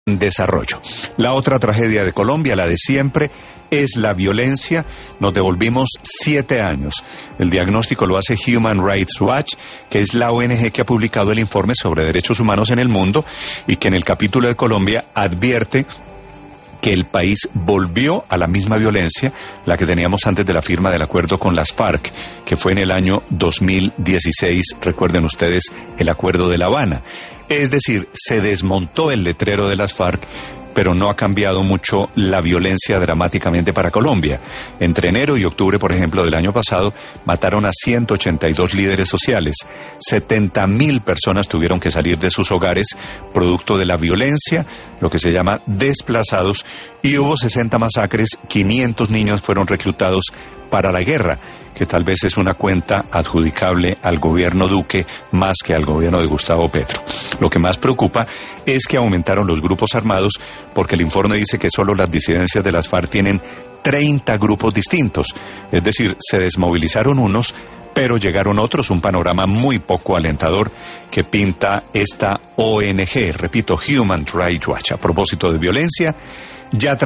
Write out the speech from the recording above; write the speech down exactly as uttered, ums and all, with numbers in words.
desarrollo. La otra tragedia de Colombia, la de siempre, es la violencia. Nos devolvimos siete años. El diagnóstico lo hace Human Rights Watch, que es la O N G que ha publicado el informe sobre derechos humanos en el mundo y que en el capítulo de Colombia advierte que el país volvió a la misma violencia, la que teníamos antes de la firma del acuerdo con las FARC, que fue en el año dos mil dieciséis, recuerden ustedes, el acuerdo de La Habana. Es decir, se desmontó el letrero de las FARC, pero no ha cambiado mucho la violencia dramáticamente para Colombia. Entre enero y octubre, por ejemplo, del año pasado, mataron a ciento ochenta y dos líderes sociales. setenta mil personas tuvieron que salir de sus hogares producto de la violencia, lo que se llama desplazados, y hubo sesenta masacres, quinientos niños fueron reclutados para la guerra, que tal vez es una cuenta adjudicable al gobierno Duque más que al gobierno de Gustavo Petro. Lo que más preocupa es que aumentaron los grupos armados, porque el informe dice que solo las disidencias de las FARC tienen treinta grupos distintos, es decir, se desmovilizaron unos, pero llegaron otros, un panorama muy poco alentador que pinta esta O N G, repito, Human Rights Watch. A propósito de violencia, ya